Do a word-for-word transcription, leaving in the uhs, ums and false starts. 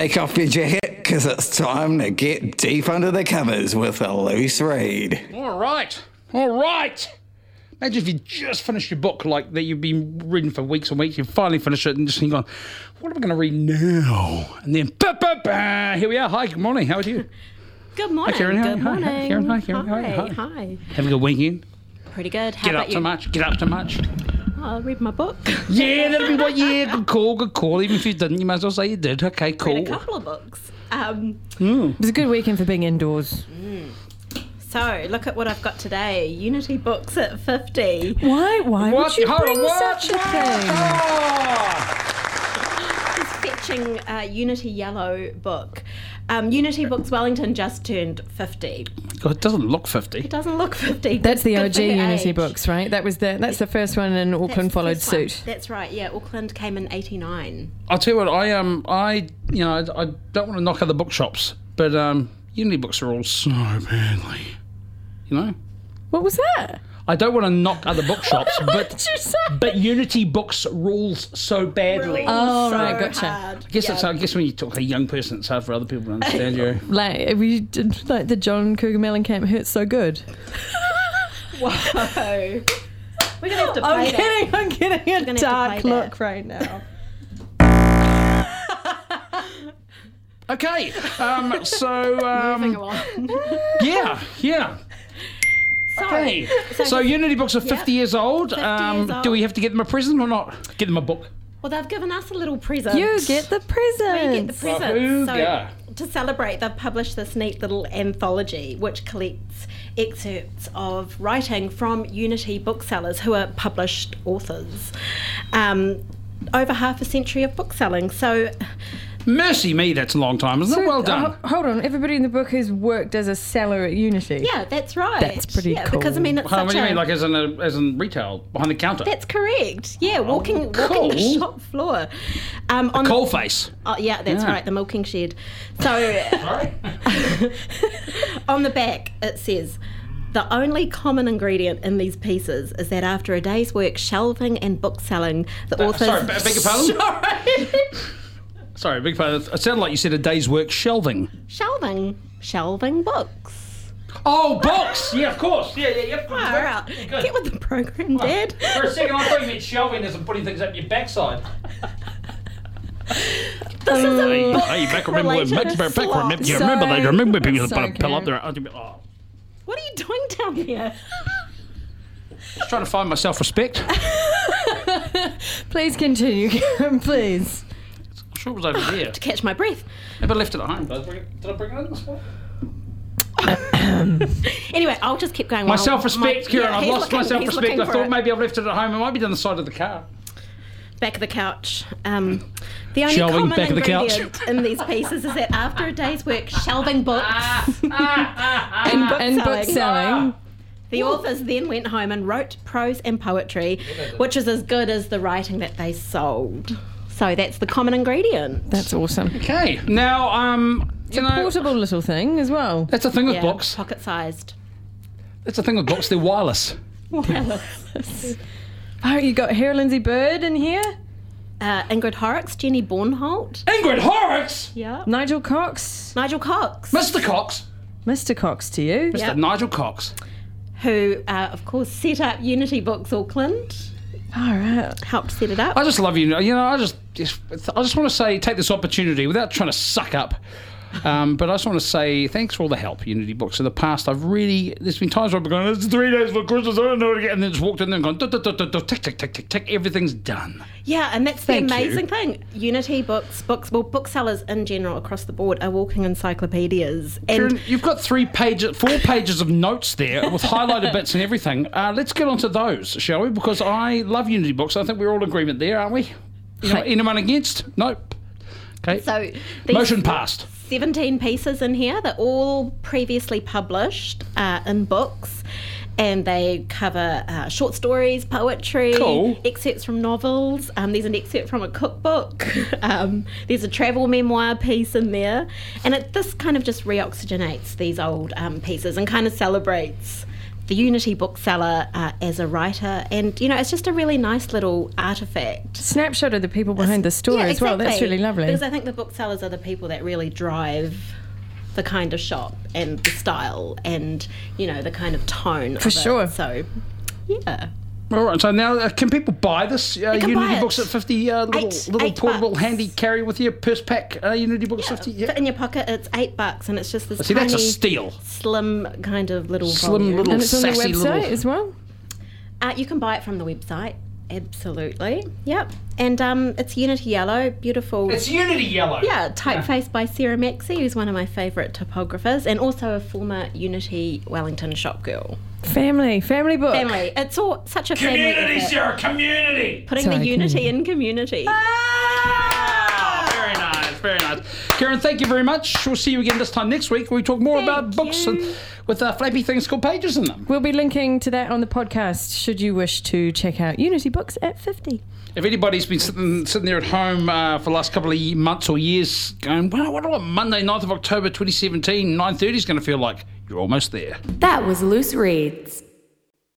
Take off your jacket, because it's time to get deep under the covers with a loose read. All right, all right. Imagine if you just finished your book like that you've been reading for weeks and weeks, you finally finish it and just think, on, what am I going to read now? And then, bah, bah, bah, here we are. Hi, good morning. How are you? Good morning. Hi, Karen. Good Hi, morning. Hi, Karen. Hi, Karen. Hi. Hi, hi. Hi. Have a good weekend. Pretty good. How Get about up you? to much. Get up to much. I'll read my book. Yeah, that'll be what. Yeah, good call, good call. Even if you didn't, you might as well say you did. Okay, cool. Read a couple of books. Um, Mm. It was a good weekend for being indoors. mm. So, look at what I've got today. Unity Books at fifty. Why? Why What? would you Hold on, bring what? such a thing? Oh. This fetching uh, Unity Yellow book. Um, Unity Books Wellington just turned fifty. God, it doesn't look fifty. It doesn't look fifty. That's the Good O for G her Unity age. books, right? That was the that's the first one, and That's Auckland the followed first one. suit. That's right, yeah. Auckland came in eighty-nine. I'll tell you what, I um, I you know, I, I don't want to knock other bookshops, but um, Unity books are all so badly, you know. What was that? I don't want to knock other bookshops, What but did you say? but Unity books rules so badly. Oh, So right, gotcha. hard. I guess Yeah. it's, I guess when you talk to a young person, it's hard for other people to understand you. Like we did, like the John Cougar Mellencamp hurts so good. Whoa. We're going to have to play I'm that. getting, I'm getting gonna a have to dark play look that. right now. Okay, um, so Moving um, on. yeah, yeah. So, Okay, so, so Unity books are Yep. fifty years old. fifty Um, years do we old. have to get them a present or not? Get them a book. well, they've given us a little present. You get the present. We get the present. Wahooga. So, to celebrate, they've published this neat little anthology which collects excerpts of writing from Unity booksellers who are published authors. Um, over half a century of bookselling. So, Mercy me, that's a long time, isn't So, it? Well done. uh, hold on, everybody in the book has worked as a seller at Unity. yeah, that's right. That's pretty yeah, Because, I cool. mean, it's How, such what do you a... mean, like as in, a, as in retail, behind the counter? That's correct. Yeah, walking, walking the cool. shop floor. Um, on Coal face. Oh, yeah, that's Yeah. right, the milking shed. So, on the back, it says, the only common ingredient in these pieces is that after a day's work shelving and bookselling, the Uh, authors... sorry, be- beg your pardon? Sorry. Sorry, big pardon. It sounded like you said a day's work shelving. Shelving. Shelving books. Oh, books! Yeah, of course. Yeah, yeah, yep. Far out. Yeah, good. Get with the program, Dad. For a second, I thought you meant shelving as in putting things up your backside. This is a Hey, book hey, back remember when, related back, back, back, slot. remember, you remember that? You remember people used to So put a pill up cute. there? Oh, What are you doing down here? just trying to find my self-respect. Please continue, Karen, please. I'm sure it was over there. To catch my breath. Maybe I left it at home. Did I bring it, did I bring it in this one? Anyway, I'll just keep going. My while self-respect, my- Kieran. yeah, I've he's lost my looking- he's self-respect. looking I for thought it. maybe I've left it at home. It might be down the side of the car. Back of the couch. Um, the only Shelving, common back of the couch. ingredient in these pieces is that after a day's work shelving books And, and book selling. the authors then went home and wrote prose and poetry, which is as good as the writing that they sold. So that's the common ingredient. That's awesome. Okay. Now, um, you know, Portable little thing as well. that's the thing with Yeah, books. pocket-sized. That's the thing with books. They're wireless. Oh, you got Hera Lindsay Bird in here? Uh, Ingrid Horrocks, Jenny Bornholt, Ingrid Horrocks! yeah, Nigel Cox? Nigel Cox, Mister Cox. Mister Cox to you? Mister Yeah. Nigel Cox. who, uh, of course, set up Unity Books Auckland, All right. helped set it up. I just love you. You know, I just, just I just want to say, take this opportunity without trying to suck up. Um, but I just want to say thanks for all the help, Unity Books. In the past, I've really, there's been times where I've been going, it's three days for Christmas, I don't know what to get. And then just walked in there and gone, duh, duh, duh, duh, duh, tick, tick, tick, tick, tick, everything's done. Yeah, and that's Thank the you. amazing thing. Unity Books, books, well, booksellers in general across the board are walking encyclopedias. And Kieran, you've got three pages, four pages of notes there with highlighted bits and everything. Uh, let's get on to those, shall we? Because I love Unity Books. I think we're all in agreement there, aren't we? You know, anyone against? Nope. Okay. so these Motion passed. seventeen pieces in here. They're all previously published uh, in books. And they cover uh, short stories, poetry, Cool. excerpts from novels. Um, there's an excerpt from a cookbook. um, there's a travel memoir piece in there. And it, this kind of just reoxygenates these old um, pieces and kind of celebrates the Unity bookseller uh, as a writer, and you know, it's just a really nice little artefact. Snapshot of the people behind the store Yeah, as well. That's exactly. really lovely. Because I think the booksellers are the people that really drive the kind of shop and the style and, you know, the kind of tone. For of it. sure. So, yeah. All right, so now uh, can people buy this uh, They can Unity buy Books it. at fifty? Uh, little Eight- little eight portable, bucks. handy carry with your purse pack. Uh, Unity Books fifty. Yeah. Fit in your pocket, it's eight bucks, and it's just this See, tiny, that's a steal. slim kind of little Slim volume. little And it's on the sassy website little. as well. Uh, you can buy it from the website. Absolutely. Yep. And um, it's Unity Yellow, beautiful. It's Unity Yellow. Yeah, typeface by Sarah Maxey, who's one of my favourite typographers, and also a former Unity Wellington shop girl. Family, family book. Family. It's all such a Community, family effort. Sarah, community. Putting Sorry, the unity community. in community. Ah, very nice, very nice. Karen, thank you very much. We'll see you again this time next week where we talk more Thank about books you. and, with uh, flappy things called pages in them. We'll be linking to that on the podcast should you wish to check out Unity Books at fifty. If anybody's been sitting sitting there at home uh, for the last couple of ye- months or years going, well, what about Monday, ninth of October twenty seventeen, nine thirty is going to feel like, you're almost there. That was Loose Reads.